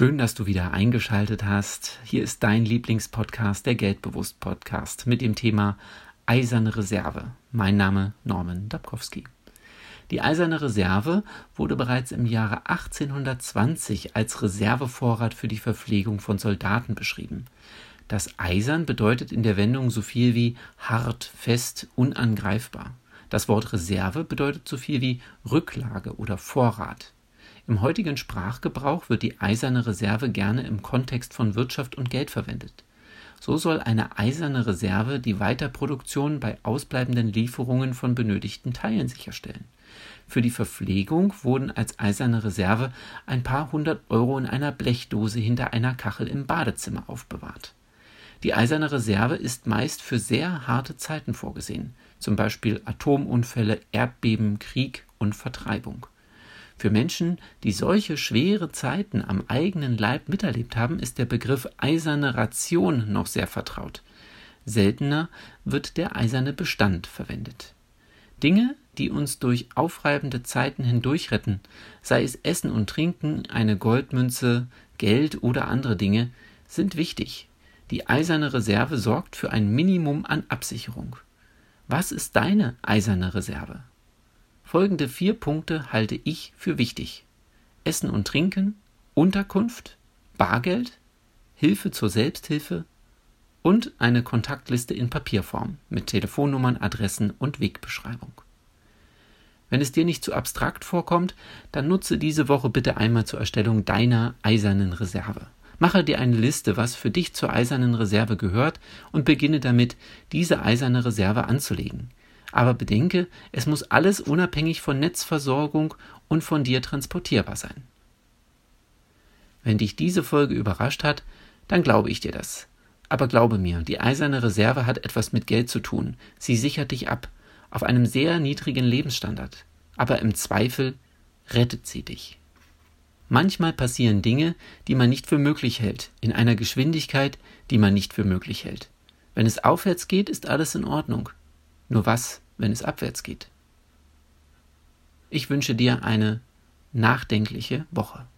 Schön, dass du wieder eingeschaltet hast. Hier ist dein Lieblingspodcast, der Geldbewusst-Podcast, mit dem Thema Eiserne Reserve. Mein Name Norman Dabkowski. Die Eiserne Reserve wurde bereits im Jahre 1820 als Reservevorrat für die Verpflegung von Soldaten beschrieben. Das Eisern bedeutet in der Wendung so viel wie hart, fest, unangreifbar. Das Wort Reserve bedeutet so viel wie Rücklage oder Vorrat. Im heutigen Sprachgebrauch wird die eiserne Reserve gerne im Kontext von Wirtschaft und Geld verwendet. So soll eine eiserne Reserve die Weiterproduktion bei ausbleibenden Lieferungen von benötigten Teilen sicherstellen. Für die Verpflegung wurden als eiserne Reserve ein paar 100 Euro in einer Blechdose hinter einer Kachel im Badezimmer aufbewahrt. Die eiserne Reserve ist meist für sehr harte Zeiten vorgesehen, zum Beispiel Atomunfälle, Erdbeben, Krieg und Vertreibung. Für Menschen, die solche schwere Zeiten am eigenen Leib miterlebt haben, ist der Begriff eiserne Ration noch sehr vertraut. Seltener wird der eiserne Bestand verwendet. Dinge, die uns durch aufreibende Zeiten hindurch retten, sei es Essen und Trinken, eine Goldmünze, Geld oder andere Dinge, sind wichtig. Die eiserne Reserve sorgt für ein Minimum an Absicherung. Was ist deine eiserne Reserve? Folgende 4 Punkte halte ich für wichtig: Essen und Trinken, Unterkunft, Bargeld, Hilfe zur Selbsthilfe und eine Kontaktliste in Papierform mit Telefonnummern, Adressen und Wegbeschreibung. Wenn es dir nicht zu abstrakt vorkommt, dann nutze diese Woche bitte einmal zur Erstellung deiner eisernen Reserve. Mache dir eine Liste, was für dich zur eisernen Reserve gehört, und beginne damit, diese eiserne Reserve anzulegen. Aber bedenke, es muss alles unabhängig von Netzversorgung und von dir transportierbar sein. Wenn dich diese Folge überrascht hat, dann glaube ich dir das. Aber glaube mir, die eiserne Reserve hat etwas mit Geld zu tun. Sie sichert dich ab, auf einem sehr niedrigen Lebensstandard. Aber im Zweifel rettet sie dich. Manchmal passieren Dinge, die man nicht für möglich hält, in einer Geschwindigkeit, die man nicht für möglich hält. Wenn es aufwärts geht, ist alles in Ordnung. Nur was, wenn es abwärts geht? Ich wünsche dir eine nachdenkliche Woche.